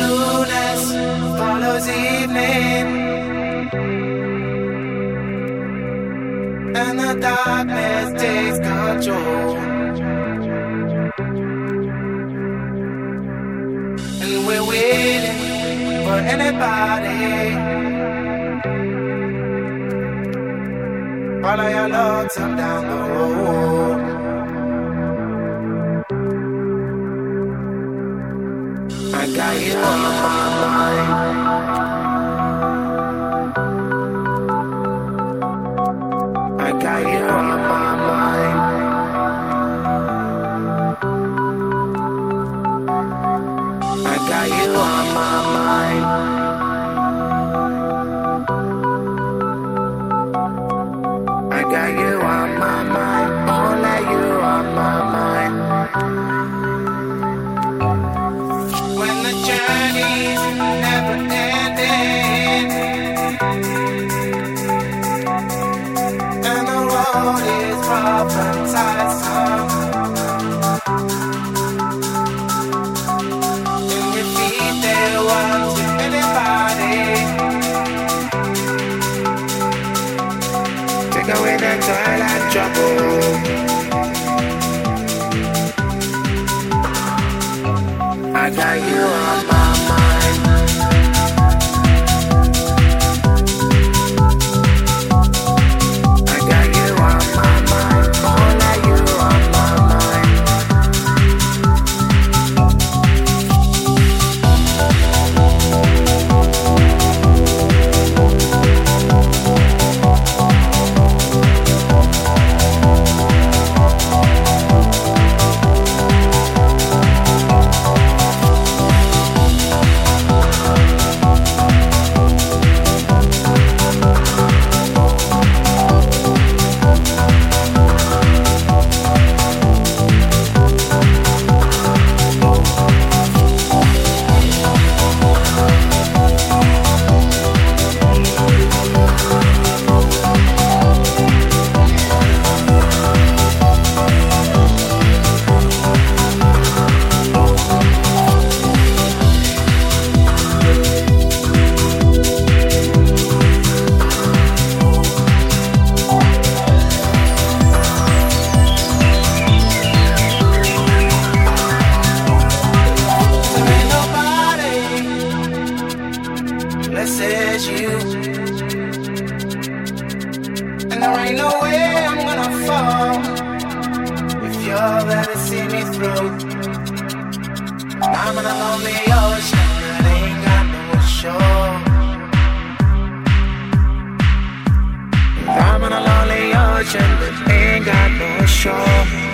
blueness follows evening, and the darkness takes control. And we're waiting for anybody. Follow your lonesome down the road. I got you on my mind. I got you on my mind. I got you on my mind. I got you on my mind. Only you on my mind. When the journey's never ending, and the road is rough and tiresome, and your feet they want to anybody. Take away the toil and trouble. I got you on my mind. I got you on my mind. Only you on my mind. Says you, and there ain't no way I'm gonna fall if you're there to see me through. I'm on a lonely ocean that ain't got no shore. I'm on a lonely ocean that ain't got no shore.